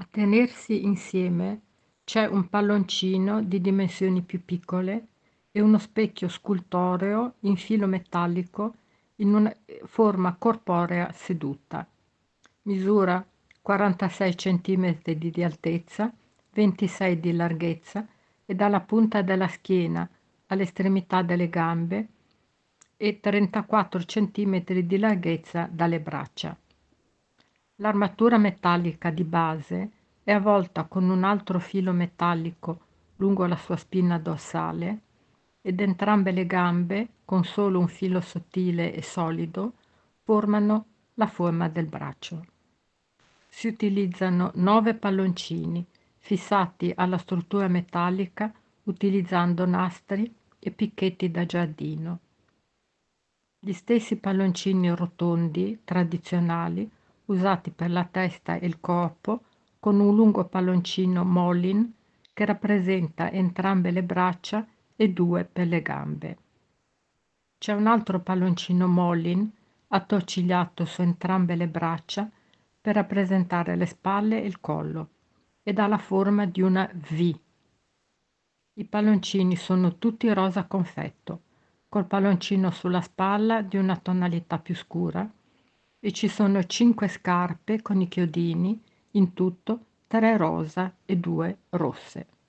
A tenersi insieme c'è un palloncino di dimensioni più piccole e uno specchio scultoreo in filo metallico in una forma corporea seduta. Misura 46 centimetri di altezza, 26 di larghezza e dalla punta della schiena all'estremità delle gambe e 34 centimetri di larghezza dalle braccia. L'armatura metallica di base è avvolta con un altro filo metallico lungo la sua spina dorsale ed entrambe le gambe, con solo un filo sottile e solido, formano la forma del braccio. Si utilizzano 9 palloncini fissati alla struttura metallica utilizzando nastri e picchetti da giardino. Gli stessi palloncini rotondi tradizionali usati per la testa e il corpo, con un lungo palloncino Molin che rappresenta entrambe le braccia e 2 per le gambe. C'è un altro palloncino Molin attorcigliato su entrambe le braccia per rappresentare le spalle e il collo ed ha la forma di una V. I palloncini sono tutti rosa confetto, col palloncino sulla spalla di una tonalità più scura, e ci sono 5 scarpe con i chiodini, in tutto 3 rosa e 2 rosse.